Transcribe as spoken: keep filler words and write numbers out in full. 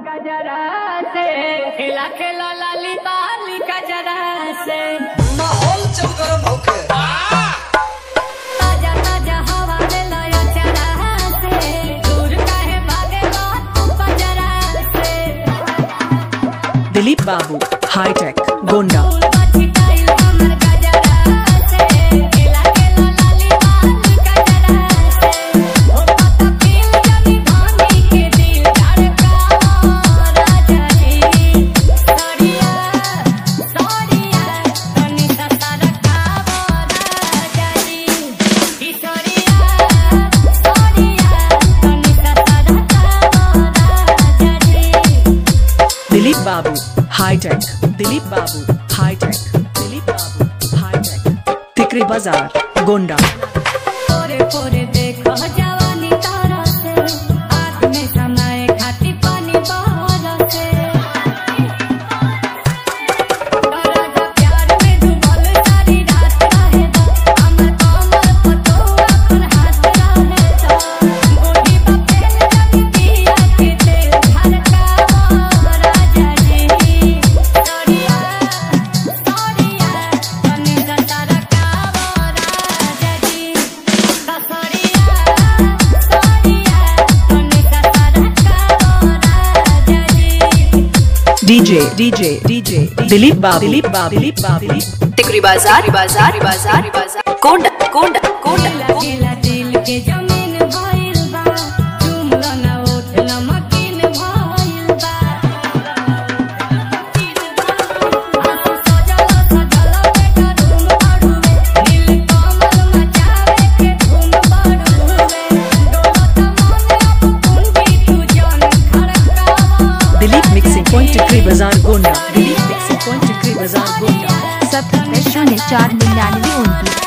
गजरा से खेला खेला लाली बाली गजरा से माहौल चल गरम होके ताजा ताजा हवा में लाया चरा से दूर काहे भागे बात तू गजरा से दिलीप बाबू हाईटेक गोंडा दिलीप बाबू हाईटेक दिलीप बाबू हाईटेक दिलीप बाबू हाईटेक तिकरी बाजार गोंडा पोरे पोरे देखो जवानी तारा से आग में समय खाती पानी बहार से राजा प्यार में डूबल सारी रात रहे दो हमर कमर पतो अपन हाथ रहे दो गोटी बपेल जब दिया के तेल धड़का राजा जी सोरिया सोरिया तने जतारा का राजा जी सोरिया सोरिया तने जतारा का राजा जी डीजे डीजे डीजे दिलीप बाबू दिलीप बाबू दिलीप बाबू तिकरी बाजार बाजार बाजार बाजार गोंडा गोंडा गोंडा केला दिल के जमीन भइल बा चुमला ना उठला मकीन भइल बा आंसू सजल सजल बेटा धूम पड़ुवे नील कमल मचावे के धूम पड़ुवे डोलत मन अब कुंडी तू जन खड़कावा दिलीप मिक्सिंग पॉइंट तिकरी बाजार गोंडा दिलीप मिक्सिंग पॉइंट तिकरी बाजार गोंडा सत्तर शून्य चार निन्यानवे उनतीस।